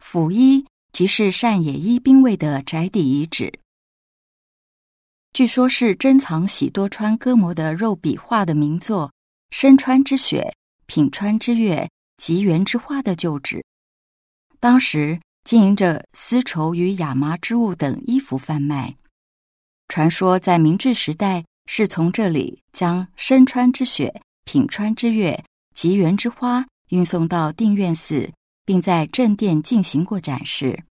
府一即是善野一兵卫的宅邸遗址，据说是珍藏喜多川歌模的肉笔画的名作《深川之雪》《品川之月》《吉原之花》的旧址。当时经营着丝绸与亚麻织物等衣服贩卖。传说在明治时代是从这里将深川之雪、品川之月、吉原之花运送到定院寺，并在正殿进行过展示。